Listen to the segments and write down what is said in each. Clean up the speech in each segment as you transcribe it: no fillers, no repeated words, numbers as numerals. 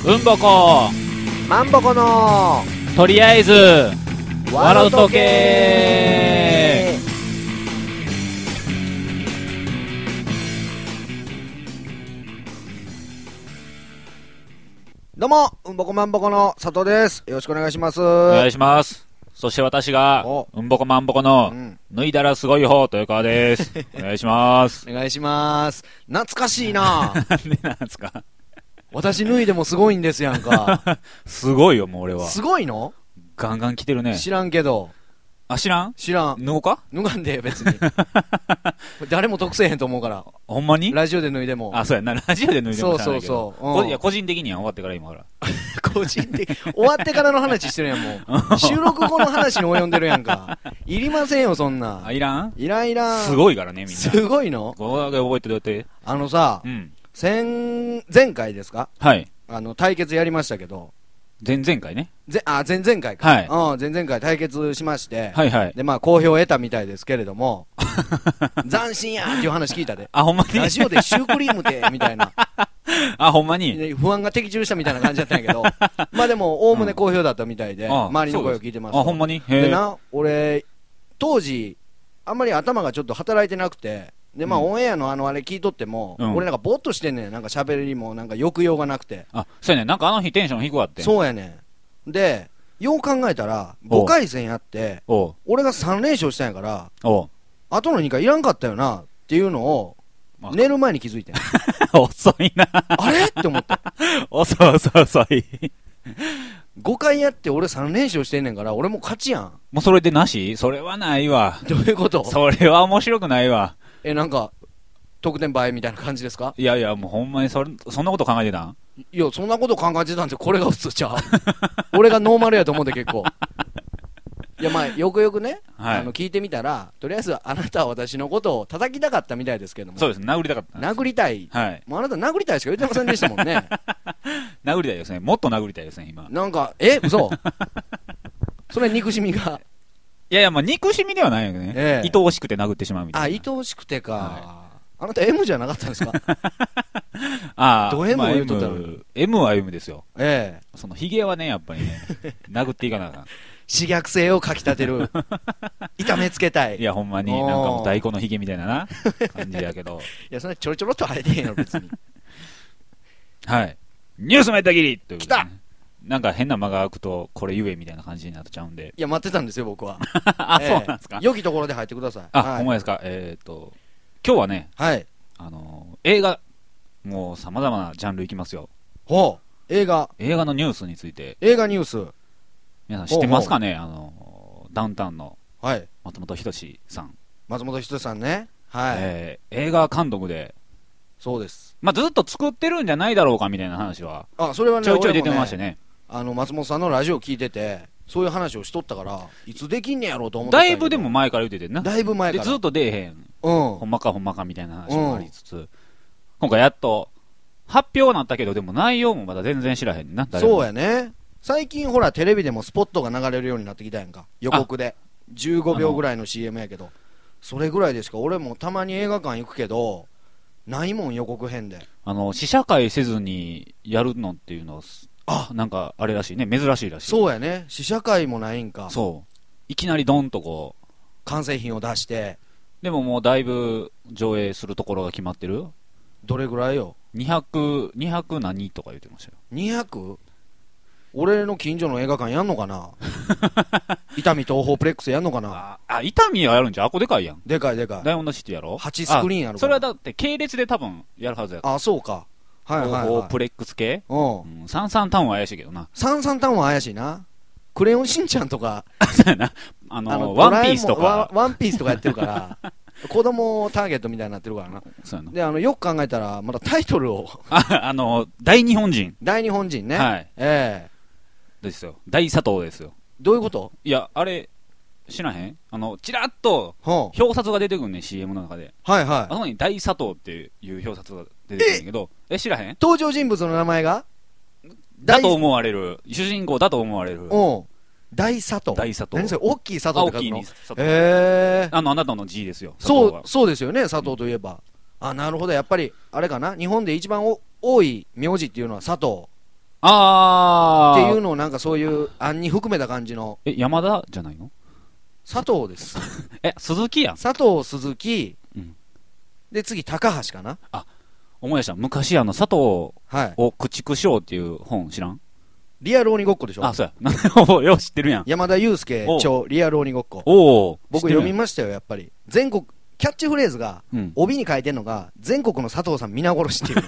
うんぼこまんぼこのとりあえず笑うとけどうもうんぼこまんぼこの佐藤です。よろしくお願いします。 お願いします。そして私がおうんぼこまんぼこの脱いだらすごい方豊川ですお願いしますお願いします。懐かしいななんでなんですか私脱いでもすごいんですやんかすごいよもう俺はすごいのガンガン来てるね。 知らんけど。 あ、知らん脱脱ごうかがんでよ別に誰も得せえへんと思うからほんまにラジオで脱いでも。 あ、そうやな。ラジオで脱いでもしゃあないけど。 そうそうそういや、個人的には終わってから今ほら。 個人的終わってからの話してるやんもう収録後の話に及んでるやんか。いりませんよそんな。 あ、いらんいらんいらん。 すごいからね、みんな。 すごいのこれだけ覚えてどうやって。 さ、 うん。 前回ですか、 はい。 対決やりましたけど、 前々回ね。 前々回か。 はい前々回対決しまして、 はいはい。 で、まあ、好評を得たみたいですけれども、斬新やーっていう話聞いたで。 あ、ほんまにラジオでシュークリームで、みたいな。 あ、ほんまにで不安が的中したみたいな感じだったんやけど、まあでも、おおむね好評だったみたいで、周りの声を聞いてます。 あ、ほんまにへでな、俺、当時、あんまり頭がちょっと働いてなくて、で、まあ、オンエアのあれ聞いとっても、俺なんかぼーっとしてんねん。なんか喋りもなんか抑揚がなくて。 あ、そうやね。なんかあの日テンション低かって。 そうやねん。で、よう考えたら、5回戦やって、俺が3連勝したんやから、あとの2回いらんかったよな、っていうのを、寝る前に気づいてん。 遅いな。 あれって思って。 遅い。 5回やって俺3連勝してんねんから、俺も勝ちやん。 もうそれでなしそれはないわ。 どういうこと？ それは面白くないわ。 なんか、得点倍みたいな感じですか？ いやいや、もうほんまにそんなこと考えてたん？ いや、そんなこと考えてたんで、これが普通ちゃう。俺がノーマルやと思って結構。いや、まあ、よくよくね、聞いてみたら、とりあえずあなたは私のことを叩きたかったみたいですけども。 そうです、殴りたかった。 殴りたい。 はい。 もうあなた殴りたいしか言ってませんでしたもんね。 殴りたいですね。もっと殴りたいですね、今。 なんか、嘘それ憎しみが。 いやいや、まあ、憎しみではないよね。愛おしくて殴ってしまうみたいな。 愛おしくてか。あなた M じゃなかったんですか？ ああ、 ド M を言うとったのに。 M は M ですよ。 そのヒゲはね、やっぱりね、殴っていかなあかん。 刺激性をかきたてる。痛めつけたい。 いや、ほんまに、なんかもう大根のヒゲみたいなな、感じやけど。 いや、そんなちょろちょろっと生えてへんよ、別に。 はい。ニュースめったぎり来た！ なんか変な間が空くと、これ言えみたいな感じになっちゃうんで。 いや、待ってたんですよ、僕は。 あ、そうなんですか。 良きところで入ってください。 あ、ほんまですか。今日はね、映画、もう様々なジャンルいきますよ。 ほう、映画のニュースについて。 映画ニュース。 皆さん知ってますかね？ダウンタウンの松本人志さん。 松本人志さんね。はい。 映画監督で。 そうです。 まあ、ずっと作ってるんじゃないだろうかみたいな話は。 それはね、 ちょいちょい出てましてね。 松本さんのラジオ聞いてて、そういう話をしとったから、いつできんねやろうと思ってた。 だいぶでも前から言っててんな。 だいぶ前から。 で、ずっと出えへん。ほんまかみたいな話もありつつ、今回やっと、発表なったけど、でも内容もまだ全然知らへんねんな。 そうやね。最近ほら、テレビでもスポットが流れるようになってきたやんか。予告で。15秒ぐらいの CM やけど。それぐらいでしか、俺もたまに映画館行くけど、ないもん予告編で。 試写会せずにやるのっていうのは、なんかあれらしいね。珍しいらしい。 そうやね。試写会もないんか。 そう。いきなりドンとこう。 完成品を出して。 でももうだいぶ上映するところが決まってる。 どれぐらいよ。 200何とか言ってましたよ。 200？ 俺の近所の映画館やんのかな伊丹東宝プレックスやんのかな。 伊丹はやるんじゃん。あこでかいやん。 でかいでかい。 ダイヤモンドシティやろ ?8 スクリーンやるから。 それはだって系列で多分やるはずや。 そうか。はいはいはい。 東宝プレックス系サンサンタウンは怪しいけどな。 サンサンタウンは怪しいな。クレヨンしんちゃんとか。 そうやな。ワンピースとか。 ワンピースとかやってるから。子供ターゲットみたいになってるからな。 そうやな。で、よく考えたら、まだタイトルを。 大日本人。 大日本人ね。 はい。ですよ。大佐藤ですよ。 どういうこと？ いや、あれ、知らへん？ちらっと、表札が出てくんねん、CM の中で。 はいはい。 あそこに大佐藤っていう表札が出てくるんだけど、知らへん？ 登場人物の名前がだと思われる。主人公だと思われる。 大佐藤。 大佐藤。 何それ？大きい佐藤って書くの？ 大きい佐藤。あなたの G ですよ。 そうですよね、佐藤といえば。なるほど。やっぱり、あれかな。日本で一番多い名字っていうのは佐藤。 あー。 っていうのをなんかそういう案に含めた感じの。 山田じゃないの？ 佐藤です。 鈴木やん。 佐藤、鈴木、 うん。 で、次、高橋かな。 思い出した。昔佐藤はい。 を駆逐しようっていう本知らん？ リアル鬼ごっこでしょ。 そうや。よう知ってるやん。 山田裕介著リアル鬼ごっこ。 おお。 僕読みましたよ、やっぱり。全国、キャッチフレーズが、 うん。 帯に書いてんのが、全国の佐藤さん皆殺しっていう。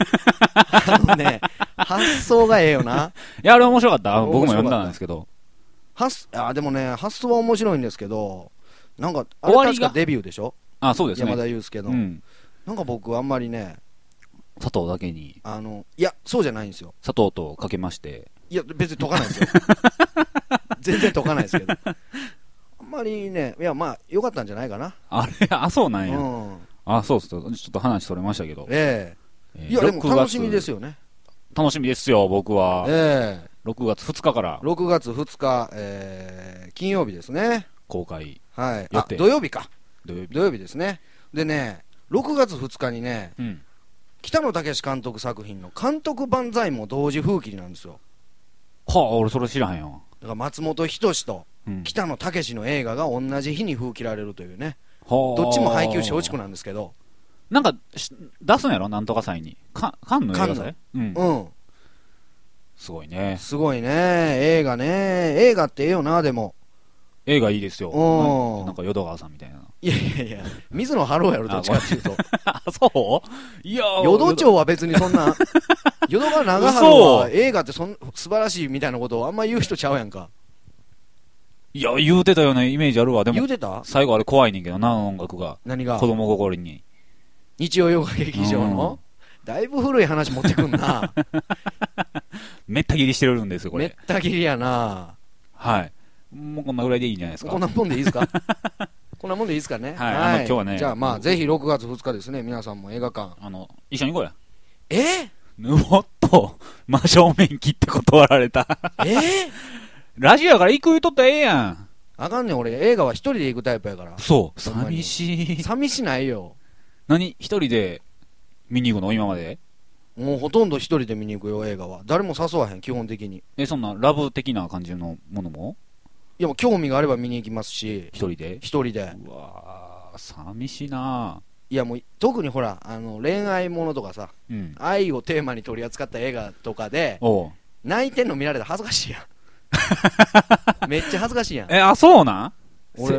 発想がええよな。 いや、あれ面白かった。僕も面白かった読んだんですけど。 でもね、発想は面白いんですけど、なんか、あ終わりがれ確かデビューでしょ。 そうですね。 山田裕介の。 うん。 なんか僕あんまりね、 佐藤だけに、 いや、そうじゃないんですよ。 佐藤とかけまして。 いや、別に解かないですよ。全然解かないですけど。あんまりね、いや、まあ、良かったんじゃないかな。 そうなんや。 うん。 そうっす。ちょっと話それましたけど。 いや、でも楽しみですよね。 楽しみですよ、僕は。6月2日から。 6月2日、金曜日ですね。 公開。 はい。土曜日か。 土曜日ですね。でね、6月2日にね、 うん。 北野武監督作品の監督万歳も同時風切りなんですよ。 俺それ知らへんよ。 だから松本人志と北野武の映画が同じ日に風切られるというね。どっちも配給松竹なんですけど。 なんか、出すんやろなんとか祭に。カンヌ映画祭？うん。すごいね。 すごいね。映画ね。映画ってええよな、でも。 映画いいですよ。なんか淀川さんみたいな。 いやいやいや、水野晴郎やろ、どっちかっていうと。 そういや淀町は別にそんな、淀川長春は映画って素晴らしいみたいなことをあんま言う人ちゃうやんか。 いや、言うてたようなイメージあるわ。でも、 言うてた？ 最後あれ怖いねんけどな、音楽が。 何が？ 子供心に。 日曜洋画劇場のだいぶ古い話持ってくんな。 めった切りしてるんですよ、これ。 めった切りやな。 はい。もうこんなぐらいでいいんじゃないですか。 こんなもんでいいですか？こんなもんでいいですかね。 はい。今日はね。 じゃあまあ、ぜひ6月2日ですね、皆さんも映画館。 一緒に行こうや。 もっと、真正面切って断られた。ラジオやから行く言うとったらええやん。 あかんねん、俺、映画は一人で行くタイプやから。 そう。寂しい。 寂しないよ。 一人で見に行くの今まで？ もうほとんど一人で見に行くよ、映画は。誰も誘わへん、基本的に。 そんなラブ的な感じのものも？ いや、もう興味があれば見に行きますし。 一人で。 うわー、寂しいな。 いや、もう、特にほら、恋愛ものとかさ、愛をテーマに取り扱った映画とかで、泣いてんの見られたら恥ずかしいやん。めっちゃ恥ずかしいやん。 そうなん？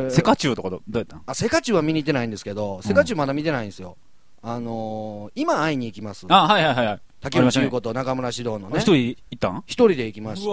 セカチュウとかどうやったん？ セカチュウは見に行ってないんですけど、セカチュウまだ見てないんですよ。今会いに行きます。 はいはいはい。 竹内優子と中村獅童のね。 一人行ったん？ 一人で行きまして。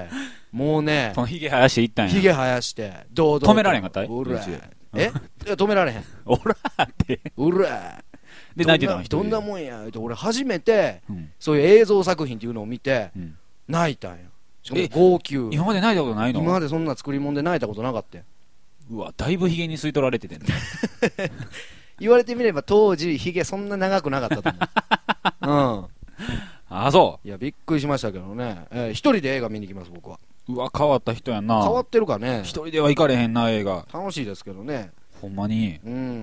もうね。 そのヒゲ生やして行ったんや。 ヒゲ生やして、堂々と。 止められへんかった？ うら止められへん。 おらーって。 うらで、泣いてたの？ どんなもんや。俺初めて、そういう映像作品っていうのを見て、泣いたんや。しかも号泣。 今まで泣いたことないの？ 今までそんな作り物で泣いたことなかった。 うわ、だいぶヒゲに吸い取られててんね。 言われてみれば当時ヒゲそんな長くなかったと思う。 そう。 いや、びっくりしましたけどね。一人で映画見に行きます、僕は。 うわ、変わった人やんな。 変わってるかね。 一人では行かれへんな、映画。 楽しいですけどね。 ほんまに。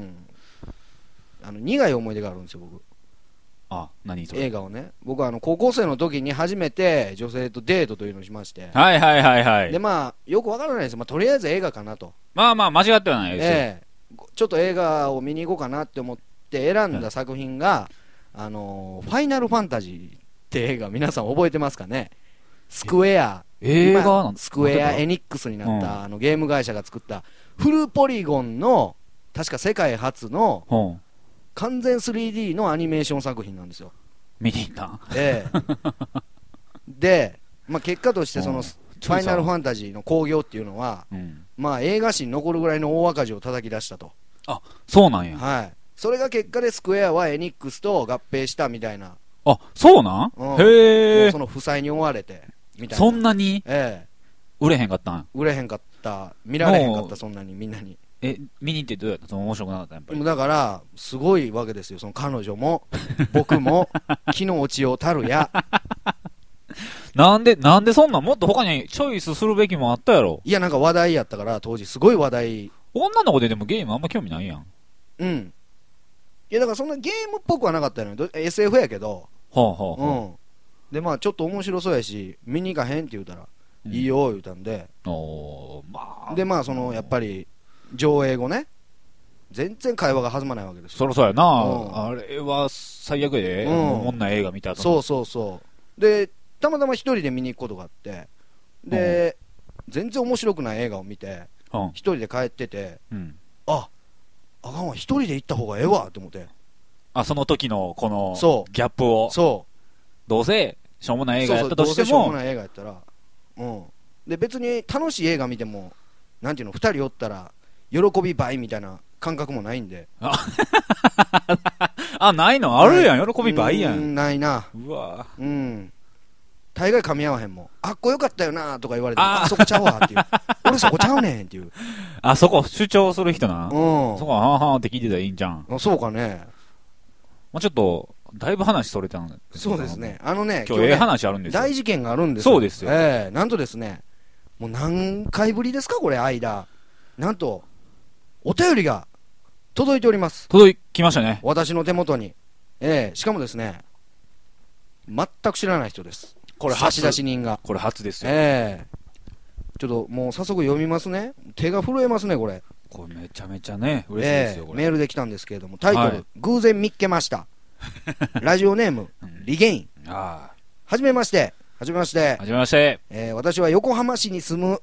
苦い思い出があるんですよ、僕。 何それ？ 映画をね。僕は高校生の時に初めて女性とデートというのをしまして。 はいはいはいはい。 で、まあ、よくわからないです。とりあえず映画かなと。 まあまあ、間違ってはないですよ。ちょっと映画を見に行こうかなって思って選んだ作品が、ファイナルファンタジーって映画、皆さん覚えてますかね？スクエア。 映画なんスクエアエニックスになった、ゲーム会社が作ったフルポリゴンの確か世界初の完全 3D のアニメーション作品なんですよ。 見に行った？ で、結果としてそのファイナルファンタジーの興行っていうのは、映画史に残るぐらいの大赤字を叩き出したと。 そうなんや。 はい。それが結果でスクエアはエニックスと合併したみたいな。 そうなん？へえ。 その負債に追われて。 そんなに？売れへんかったん？ 売れへんかった。見られへんかった、そんなにみんなに。 見に行ってどうやった？面白くなかった？やっぱり。 だから、すごいわけですよ。その彼女も、僕も、気の落ちようたるや。 なんでそんなもっと他にチョイスするべきもあったやろ。 いや、なんか話題やったから、当時すごい話題。 女の子ででもゲームあんま興味ないやん。 いや、だからそんなゲームっぽくはなかったのよ。SF やけど。 でまあちょっと面白そうやし見に行かへんって言うたら、いいよ言うたんで、でまあそのやっぱり上映後ね、全然会話が弾まないわけですよ。 そろそろやな、あれは最悪で、おもんない映画見たと。 そうでたまたま一人で見に行くことがあって、で全然面白くない映画を見て一人で帰ってて、あかんわ、一人で行った方がええわと思って。 その時のこのギャップを、どうせしょうもない映画やったとしても、 どうせしょうもない映画やったら、で別に楽しい映画見てもなんていうの、二人おったら喜び倍みたいな感覚もないんで。 ないのあるやん、喜び倍やん。 ないな。 うわ。 大概噛み合わへんもん。あっこよかったよなとか言われても、そこちゃうわっていう。俺そこちゃうねんっていう。 そこ主張する人な。そこははーって聞いてたらいいんじゃん。 そうかね。 ちょっとだいぶ話それたんで。 そうですね。今日話あるんですよ。 大事件があるんですよ。 そうですよ。 なんとですね、もう何回ぶりですかこれ、間。なんとお便りが届いております。 届きましたね。 私の手元に。しかもですね、全く知らない人です。 これ差出人が。 これ初ですよ。 ちょっともう早速読みますね。手が震えますね、これ。 これめちゃめちゃね、嬉しいですよ、これ。 メールで来たんですけれども、タイトル、偶然見っけました。ラジオネーム、リゲイン。はじめまして。はじめまして。 はじめまして。 私は横浜市に住む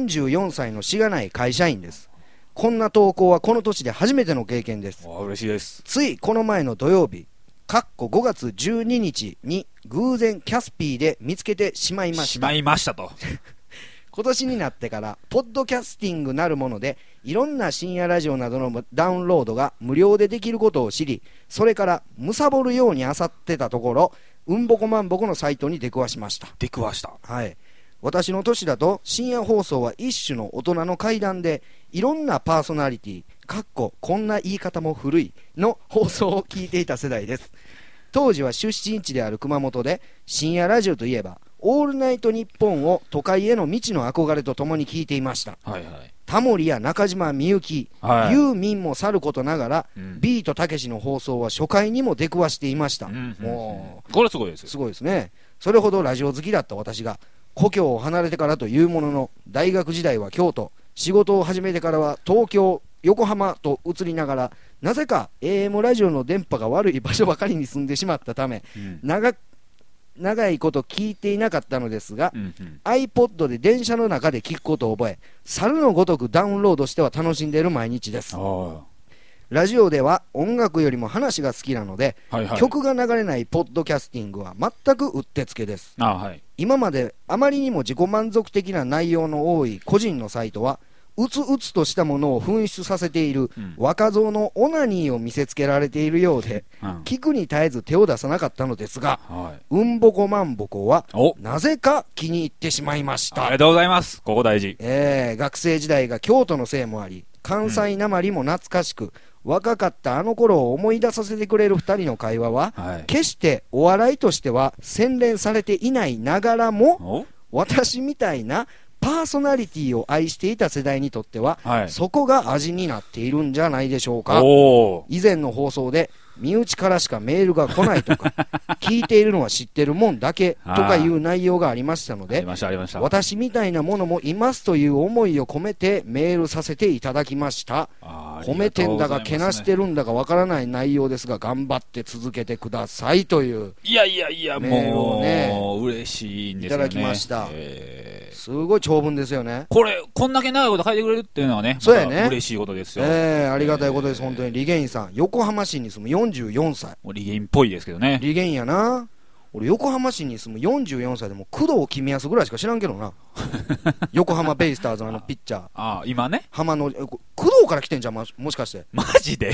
44歳のしがない会社員です。こんな投稿はこの年で初めての経験です。 嬉しいです。 ついこの前の土曜日、5月12日に偶然キャスピーで見つけてしまいました。 と。 今年になってからポッドキャスティングなるものでいろんな深夜ラジオなどのダウンロードが無料でできることを知り、それから貪るように漁ってたところ、うんぼこまんぼこのサイトに出くわしました。はい。私の年だと深夜放送は一種の大人の怪談で、いろんなパーソナリティこんな言い方も古いの放送を聞いていた世代です。当時は出身地である熊本で深夜ラジオといえばオールナイトニッポンを都会への未知の憧れとともに聞いていました。タモリや中島みゆき、ユーミンもさることながら、ビートたけしの放送は初回にも出くわしていました。 もうこれすごいですよ。 すごいですね。それほどラジオ好きだった私が故郷を離れてからというものの、大学時代は京都、仕事を始めてからは東京、横浜と移りながら、なぜか AM ラジオの電波が悪い場所ばかりに住んでしまったため、長いこと聞いていなかったのですが、iPod で電車の中で聞くことを覚え、猿のごとくダウンロードしては楽しんでいる毎日です。ラジオでは音楽よりも話が好きなので、曲が流れないポッドキャスティングは全くうってつけです。今まであまりにも自己満足的な内容の多い個人のサイトは、うつうつとしたものを噴出させている若造のオナニーを見せつけられているようで、聞くに絶えず手を出さなかったのですが、うんぼこまんぼこはなぜか気に入ってしまいました。 ありがとうございます。ここ大事。 学生時代が京都のせいもあり、関西なまりも懐かしく、若かったあの頃を思い出させてくれる2人の会話は、決してお笑いとしては洗練されていないながらも、私みたいなパーソナリティを愛していた世代にとっては、そこが味になっているんじゃないでしょうか。以前の放送で身内からしかメールが来ないとか聞いているのは知ってるもんだけとかいう内容がありましたので、私みたいなものもいますという思いを込めてメールさせていただきました。褒めてんだかけなしてるんだかわからない内容ですが、頑張って続けてくださいというメールをね、 もう嬉しいんですよね。 いただきました。すごい長文ですよね。 こんだけ長いこと書いてくれるっていうのはね、 そうやね、 嬉しいことですよ。 ありがたいことです。本当にリゲインさん、横浜市に住む44歳。 リゲインっぽいですけどね。 リゲインやな。俺横浜市に住む44歳でも工藤公康ぐらいしか知らんけどな。横浜ベイスターズのピッチャー。 今ね。 浜の工藤から来てんじゃん、もしかして。 マジで。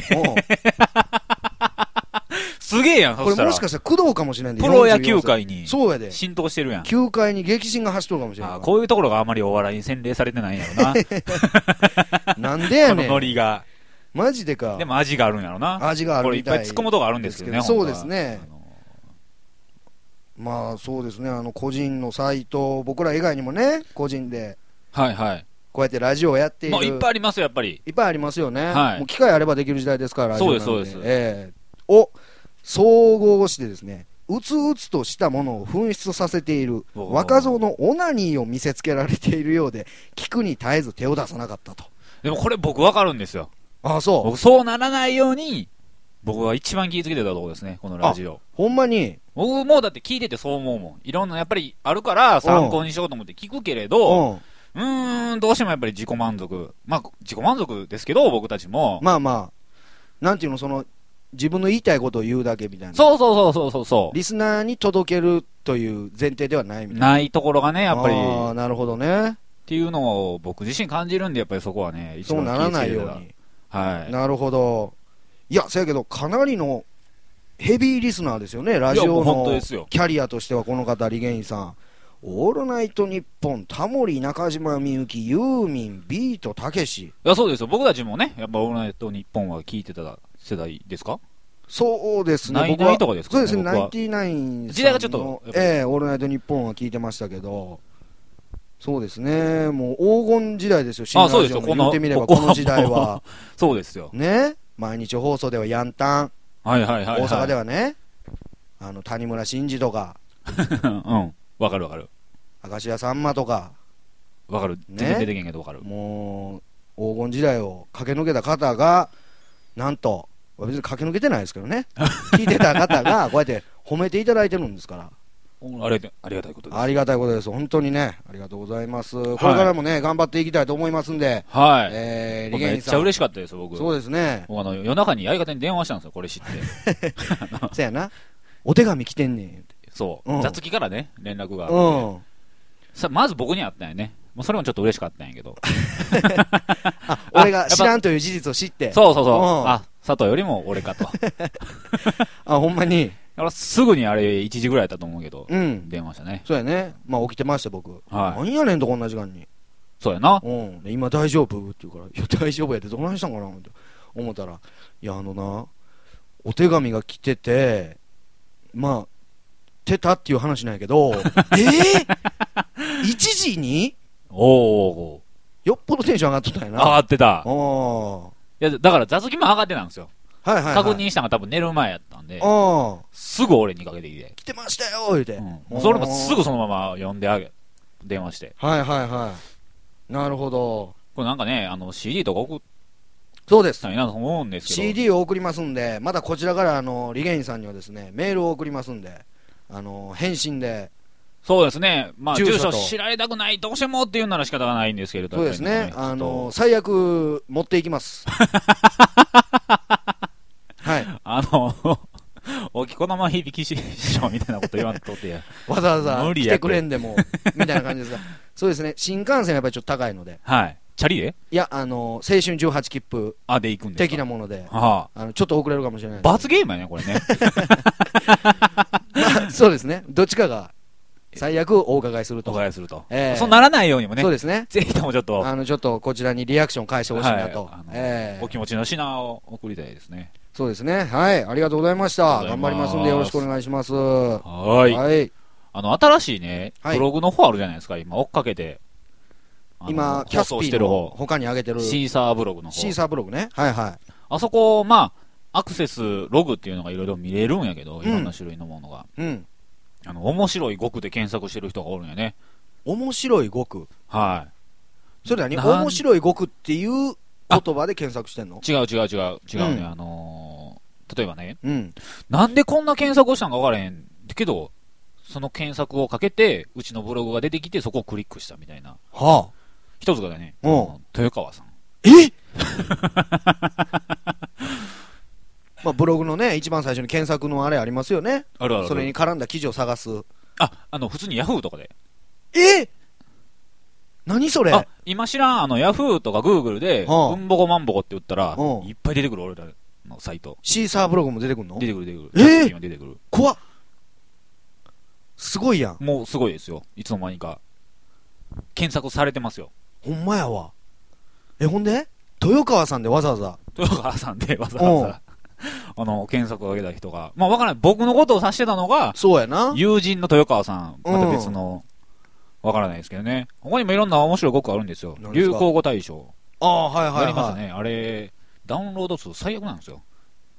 すげえやん。 これもしかしたら工藤かもしれんで。 プロ野球界にそうやで浸透してるやん。 球界に激震が走っとるかもしれない。 こういうところがあまりお笑いに洗礼されてないんやろな。 なんでやねん。 このノリがマジでか。 でも味があるんやろな。 味があるみたい。 これいっぱい突っ込むとこあるんですけどね。 そうですね。まあそうですね、個人のサイト、僕ら以外にもね、個人でこうやってラジオをやっている、 いっぱいありますよ。やっぱりいっぱいありますよね。もう機会あればできる時代ですから。 そうですそうです。 を総合してですね、 うつうつとしたものを噴出させている若造のオナニーを見せつけられているようで、聞くに絶えず手を出さなかったと。 でもこれ僕わかるんですよ。 ああ、そう。 僕そうならないように、僕は一番気をつけてたところですね、このラジオ。 ほんまに。 僕もだって聞いててそう思うもん。いろんなやっぱりあるから参考にしようと思って聞くけれど、どうしてもやっぱり自己満足。まあ、自己満足ですけど、僕たちも。 まあまあ、なんていうの、自分の言いたいことを言うだけみたいな。 そう。 リスナーに届けるという前提ではないみたいな。 ないところがね、やっぱり。 ああ、なるほどね。 っていうのを僕自身感じるんで、やっぱりそこはね、 そうならないように。 はい。 なるほど。いや、そやけど、かなりのヘビーリスナーですよね、ラジオのキャリアとしては、この方、リゲインさん。オールナイトニッポン、タモリ、中島みゆき、ユーミン、ビートたけし。 いや、そうですよ。僕たちもね、やっぱオールナイトニッポンは聞いてた世代ですか？ そうですね。 ナイナイとかですかね？ そうですね、ナインティナインさんの時代がちょっと。 オールナイトニッポンは聞いてましたけど、そうですね、もう黄金時代ですよ、新ラジオも言ってみれば、この時代は。 そうですよ。 ね、毎日放送ではヤンタン。大阪ではね、谷村新司とか。 うん、わかる。 明石家さんまとか。 わかる。全然出てけんけどわかる。 もう、黄金時代を駆け抜けた方が、なんと、別に駆け抜けてないですけどね。聞いてた方が、こうやって褒めていただいてるんですから。 ありがたいことです。 ありがたいことです。本当にね、ありがとうございます。これからもね、頑張っていきたいと思いますんで。 はい。 リゲインさん。 めっちゃ嬉しかったです、僕。 そうですね。 僕夜中に相方に電話したんですよ、これ知って。 そやな。お手紙来てんねん。 そう。雑記からね、連絡が。まず僕にあったんやね。それもちょっと嬉しかったんやけど。 俺が知らんという事実を知って。 そう。佐藤よりも俺かと。 ほんまに。 だからすぐにあれ1時ぐらいだったと思うけど、電話したね。 そうやね。まあ起きてました、僕。何やねんとこんな時間に。 そうやな。 今大丈夫って言うから、いや大丈夫やってどないしたんかなって思ったら、いやお手紙が来てて、まあ、てたっていう話なんやけど、1時によっぽどテンション上がっとったんやな。 上がってた。いや、だから座席も上がってたんですよ。確認したのが多分寝る前やったんで、すぐ俺にかけてきて。 来てましたよ言うて。 それもすぐそのまま呼んで電話して。 なるほど。 これなんかね、CD とか送そうです。 たいなと思うんですけど。 CD を送りますんで、またこちらからリゲインさんにはですね、メールを送りますんで、返信で。 そうですね。まあ、住所知られたくない、どうしてもっていうなら仕方がないんですけれども。 そうですね。最悪、持っていきます。はい。 おきこのま響き師匠みたいなこと言わんとってや。 わざわざ来てくれんでも、みたいな感じですが。そうですね。新幹線はやっぱりちょっと高いので。 はい。チャリで？ いや、青春18切符。 で行くんですか？ 的なもので。ちょっと遅れるかもしれない。 罰ゲームやね、これね。 そうですね。どっちかが。最悪お伺いすると。 そうならないようにもね。 そうですね。 ぜひともちょっと。 ちょっとこちらにリアクション返してほしいなと。 お気持ちの品を送りたいですね。 そうですね。はい。ありがとうございました。頑張りますんでよろしくお願いします。 はい。新しいね、ブログの方あるじゃないですか、今追っかけて。 今、キャスピーの他に上げてる。 シーサーブログの方。 シーサーブログね。はいはい。 あそこ、まあ、アクセスログっていうのがいろいろ見れるんやけど、いろんな種類のものが。面白い語句で検索してる人がおるんやね。 面白い語句？ はい。 それ何？面白い語句っていう言葉で検索してんの？ 違うね。例えばね、なんでこんな検索をしたんか分からへんけど、その検索をかけて、うちのブログが出てきて、そこをクリックしたみたいな。一つがね、豊川さん。 まあブログのね、一番最初に検索のあれありますよね。 ある。 それに絡んだ記事を探す。 普通にヤフーとかで。 何それ？ 今知らん、ヤフーとかグーグルで、うんぼこまんぼこって打ったら、いっぱい出てくる、俺らのサイト。 シーサーブログも出てくるの？ 出てくる。出てくる。 怖っ。すごいやん。 もうすごいですよ。いつの間にか。検索されてますよ。 ほんまやわ。ほんで豊川さんでわざわざ。 検索を上げた人が。まあわからない。僕のことを指してたのが、 そうやな。 友人の豊川さん。また別の、わからないですけどね。他にもいろんな面白い語句あるんですよ。流行語大賞。 はい。 やりましたね。あれ、ダウンロード数最悪なんですよ。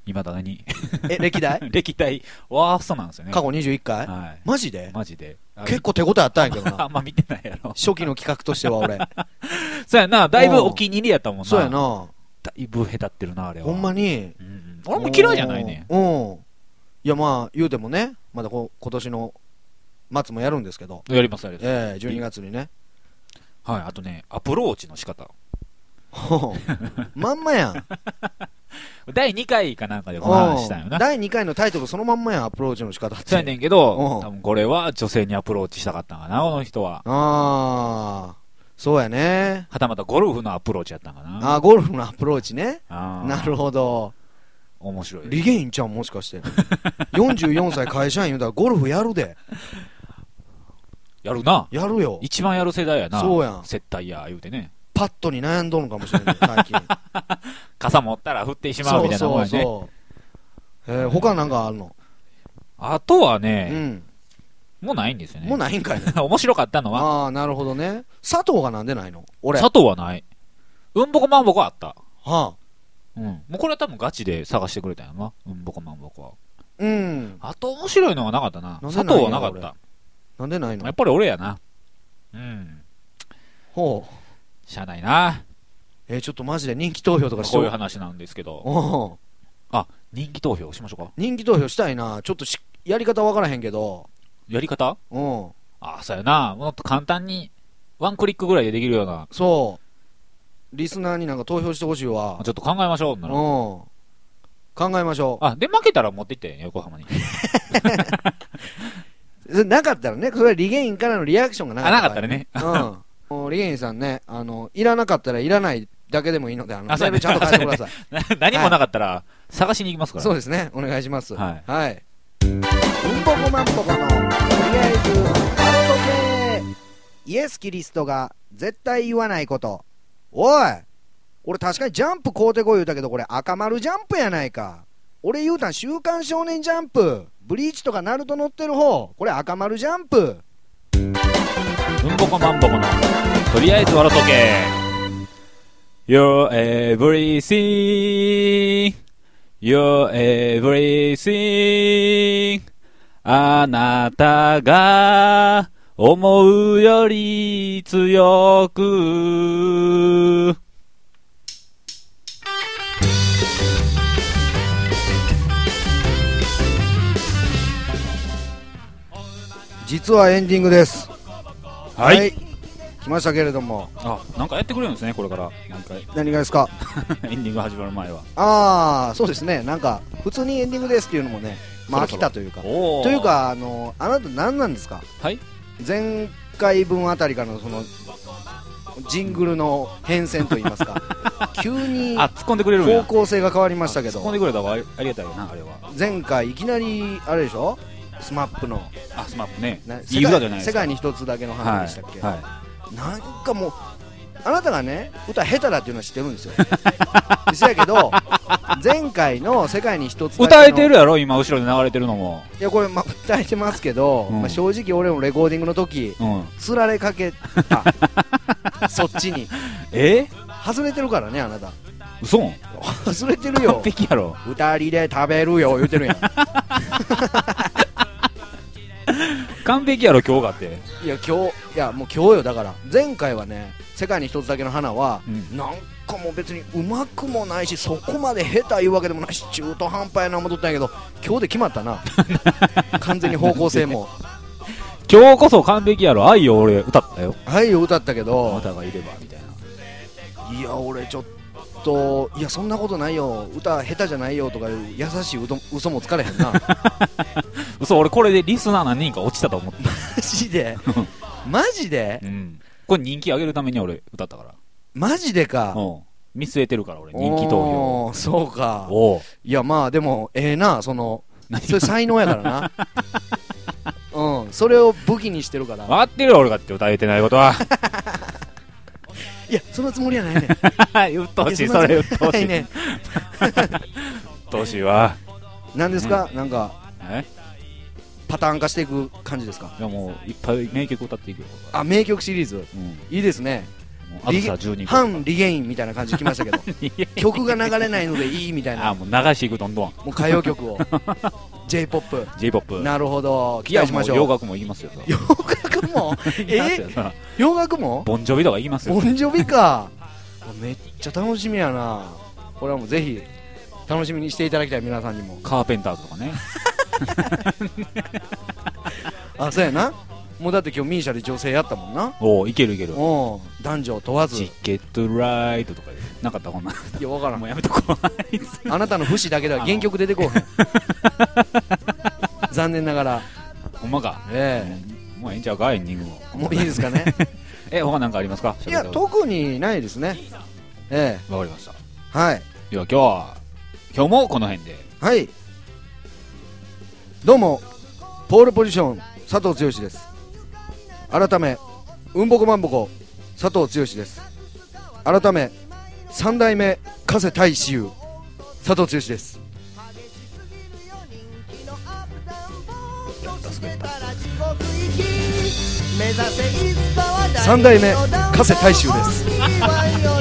今だに。 歴代歴代、ワーストなんですよね。 過去21回、 はい。 マジでマジで。 結構手応えあったんやけどな。 あんま見てないやろ。 初期の企画としては俺。 そうやな、だいぶお気に入りやったもんな。 そうやな。 だいぶ下手ってるな、あれは。 ほんまに。 俺も嫌いじゃないね。 うん。いやまあ、言うてもね、まだ今年の末もやるんですけど。 やります、やります。 12月にね。 はい、あとね、アプローチの仕方。 まんまやん。 第2回かなんかでこの話したんよな。 第2回のタイトルそのまんまやん、アプローチの仕方って。 そうやねんけど、多分これは女性にアプローチしたかったんかな、この人は。 ああ、そうやね。 はたまたゴルフのアプローチやったんかな。 ああ、ゴルフのアプローチね。なるほど。 面白い。 リゲインちゃんもしかして。44歳会社員言うたらゴルフやるで。 やるな。 やるよ。 一番やる世代やな。 そうやん。 接待や、言うてね。 パットに悩んどんのかもしれない、最近。 傘持ったら振ってしまうみたいなもんやね。 そうそう。他なんかあるの？ あとはね、もうないんですよね。 もうないんかいね。 面白かったのは。 ああ、なるほどね。佐藤がなんでないの？俺。 佐藤はない。うんぼこまんぼこはあった。 はあ。 うん。もうこれは多分ガチで探してくれたんやな。うんぼこまんぼこは。 うん。 あと面白いのはなかったな。佐藤はなかった。 なんでないの？ やっぱり俺やな。うん。 ほう。 しゃあないな。 ちょっとマジで人気投票とかしよう。 こういう話なんですけど。あ、人気投票しましょうか。 人気投票したいな。ちょっとやり方わからへんけど。 やり方？ あ、 そうやな。もっと簡単に、ワンクリックぐらいでできるような。 そう。リスナーになんか投票してほしいわ。 ちょっと考えましょう。 考えましょう。で、負けたら持って行って、横浜に。 なかったらね、それはリゲインからのリアクションがなかったなかったらね。 リゲインさんね、いらなかったらいらないだけでもいいので、メールちゃんと書いてください。 何もなかったら、探しに行きますから。 そうですね、お願いします。 はい。 うんぼこまんぼこの、とりあえず、ワルト系。イエス・キリストが絶対言わないこと。おい、俺確かにジャンプ買うてこい言うたけど、これ赤丸ジャンプやないか。俺言うたん週刊少年ジャンプ。ブリーチとかナルト乗ってる方。これ赤丸ジャンプ。 うんぼこまんぼこの、とりあえず笑っとけ。You're everything. You're everything. あなたが思うより強く。 実はエンディングです。 はい。 来ましたけれども。 なんかやってくれるんですね、これから。 何がですか？ エンディング始まる前は。そうですね。なんか、普通にエンディングですっていうのもね、まあ飽きたというか。というか、あなた何なんですか？ はい。 前回分あたりからのその、ジングルの変遷といいますか。急に、 突っ込んでくれるんや。 方向性が変わりましたけど。 突っ込んでくれた方がありがたいよな、あれは。 前回、いきなり、あれでしょ？スマップの。 スマップね。 いい歌じゃないですか。世界に一つだけの花でしたっけ？はい。なんかもう、あなたがね、歌下手だっていうのは知ってるんですよ。そやけど、前回の世界に一つだけの。 歌えてるやろ、今後ろで流れてるのも。 いや、これ、歌えてますけど、正直俺もレコーディングの時、つられかけた。そっちに。外れてるからね、あなた。 嘘？ 外れてるよ。 完璧やろ。 二人で食べるよ、言うてるやん。 完璧やろ、今日がって。 いやもう今日よ。だから前回はね、世界に一つだけの花は、なんかもう別にうまくもないし、そこまで下手いうわけでもないし、中途半端やな思っとったんやけど、今日で決まったな。完全に方向性も。 今日こそ完璧やろ。愛を俺歌ったよ。 愛を歌ったけど、 あなたがいればみたいな。いや俺ちょっと、いやそんなことないよ、歌下手じゃないよとかいう優しい嘘もつかれへんな。 嘘、俺これでリスナー何人か落ちたと思って。 マジでマジで、 これ人気上げるために俺歌ったから。 マジでか。 見据えてるから俺、人気投票。 そうか。いやまあでもな、それ才能やからな。それを武器にしてるから。 分かってるよ俺がって歌えてないことは。 いや、そのつもりはないね。 うっとうしい、それうっとうしい。うっとうしいわ。 何ですか？なんか、パターン化していく感じですか？ いやもう、いっぱい名曲歌っていくよ。 名曲シリーズ。いいですね。 反リゲインみたいな感じで来ましたけど曲が流れないのでいいみたいな。 もう流していく、どんどんもう歌謡曲をJ-POP なるほど、期待しましょう。 洋楽も言いますよ。 洋楽も洋楽もボンジョビとか言いますよ。 ボンジョビかめっちゃ楽しみやな。これはもうぜひ楽しみにしていただきたい、皆さんにも。 カーペンターズとかねそうやな。もうだって今日ミーシャで女性やったもんな。 いけるいける。 男女問わず。 チケットライトとかでなかった、こんな。いや、分からん。 もうやめとこうあなたの節だけでは原曲出てこうへん残念ながら。 ほんまか。もうええんちゃうか、エンディングも。 もういいですかね他なんかありますか。 いや、特にないですね。 わかりました。 はい。 では今日もこの辺で。 はい。どうもポールポジション佐藤剛です。改めうんぼこまんぼこ佐藤剛です。改め三代目加瀬大衆佐藤剛です。三代目加瀬大衆です